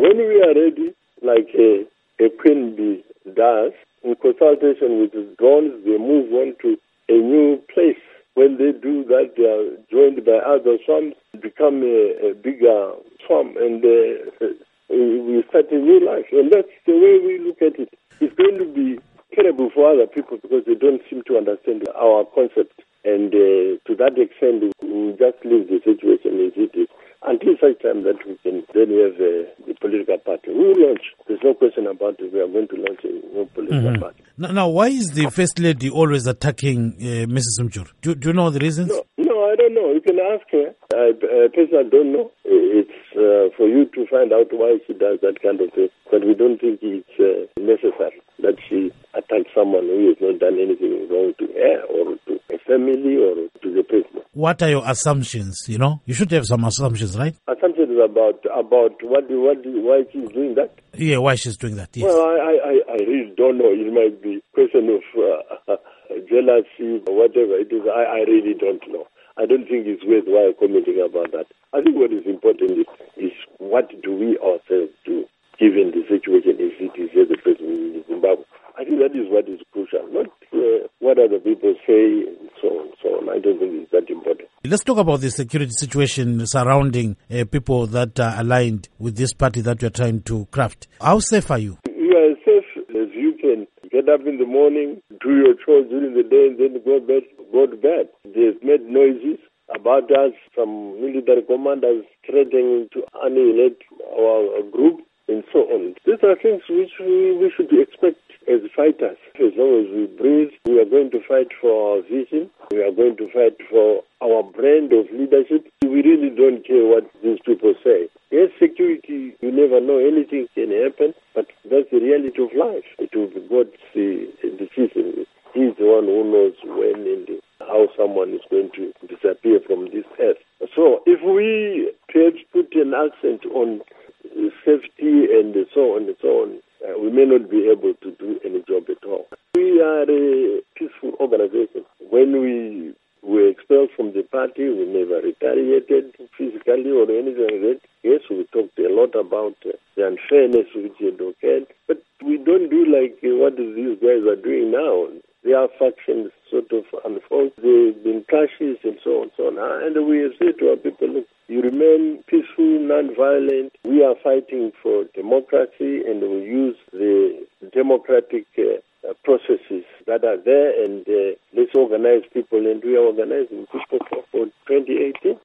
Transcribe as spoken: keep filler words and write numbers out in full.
When we are ready, like a, a queen bee does, in consultation with the drones, they move on to a new place. When they do that, they are joined by other swarms, become a, a bigger swarm, and uh, we start a new life. And that's the way we look at it. It's going to be terrible for other people because they don't seem to understand our concept. And uh, to that extent, we just leave the situation as it is until such time that we can then have a, a political party. We will launch. There's no question about it. We are going to launch a new political mm-hmm. party. Now, now, why is the First Lady always attacking uh, Missus Mchuru? Do, do you know the reasons? No, no, I don't know. You can ask her. I uh, personally don't know. It's uh, for you to find out why she does that kind of thing. But we don't think it's uh, necessary that she attacks someone who has not done anything wrong to her or to a family or to the president. What are your assumptions? You know, you should have some assumptions, right? Assumptions about about what what why she's doing that. Yeah, why she's doing that. Yes. Well, I I, I really don't know. It might be a question of uh, jealousy or whatever it is. I, I really don't know. I don't think it's worthwhile commenting about that. I think what is important is, is what do we ourselves do given the situation as it is here, the president in Zimbabwe. I think that is what is crucial, not uh, what other people say and so on and so on. I don't think it's that important. Let's talk about the security situation surrounding uh, people that are aligned with this party that you're trying to craft. How safe are you? You are safe as you can. Get up in the morning, do your chores during the day, and then go bed, go to bed. They've made noises about us, some military commanders threatening to annihilate our group, and so on. These are things which we, we should expect as fighters. As long as we breathe, we are going to fight for our vision. We are going to fight for our brand of leadership. We really don't care what these people say. Yes, security, you never know, anything can happen, but that's the reality of life. It will be God's uh, decision. He's the one who knows when and how someone is going to disappear from this earth. So if we perhaps put an accent on safety and so on and so on, uh, we may not be able to do any job at all. We are a peaceful organization. When we were expelled from the party, we never retaliated physically or anything like that. Yes, we talked a lot about uh, the unfairness which had occurred, but we don't do like uh, what these guys are doing now. Their factions sort of unfold. There have been clashes and so on and so on. And we have said to our people, look, you remain peaceful, non-violent. We are fighting for democracy, and we use the democratic uh, uh, processes that are there, and uh, let's organize people, and we are organizing people for, for twenty eighteen.